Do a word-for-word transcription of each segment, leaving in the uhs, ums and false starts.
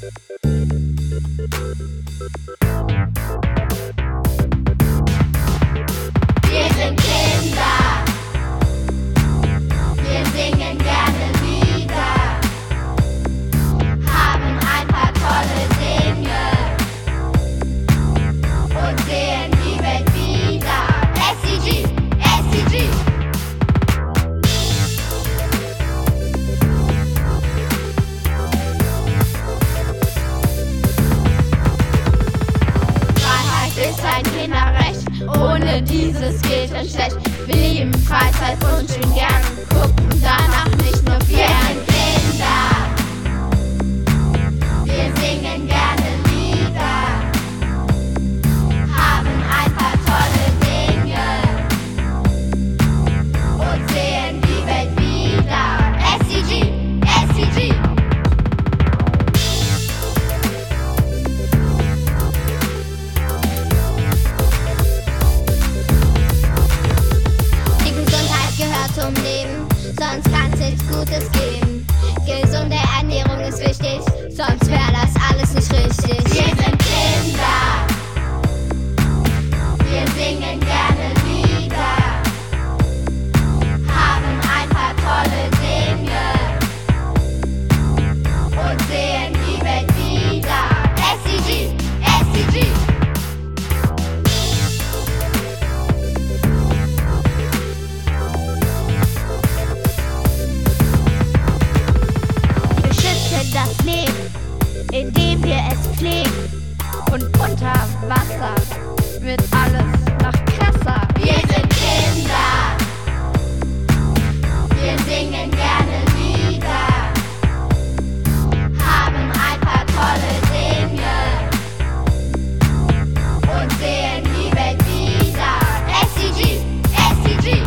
Wir sind Kinder, wir singen gerne Lieder, haben ein paar tolle Dinge und sehen die Welt wieder. S C G, S C G. Freiheit ist ein Kinderrecht, ohne dieses geht es schlecht. Wir lieben Freizeit und schön gern, gucken danach nicht nur fern. Kinder, wir singen gerne Lieder, haben ein paar tolle Dinge und sehen die Welt wieder. S C G, S C G. Die Gesundheit gehört zum Leben, sonst kann's nichts Gutes geben. Gesunde Ernährung ist wichtig, sonst wäre das alles nicht richtig. Wir sind Kinder, wir singen gerne Lieder, haben ein paar tolle Dinge und sehen die Welt wieder. S C G, S C G. Wir schützen das Leben, indem wir es pflegen. Und unter Wasser wird alles noch krasser. Wir sind Kinder, wir singen gerne Lieder, haben ein paar tolle Dinge und sehen die Welt wieder. S C G, S C G.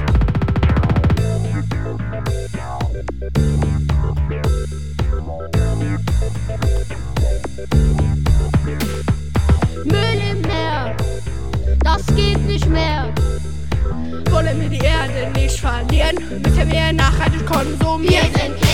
Müll im Meer, das geht nicht mehr. Wollen wir die Erde nicht verlieren, müssen wir nachhaltig konsumieren. Wir sind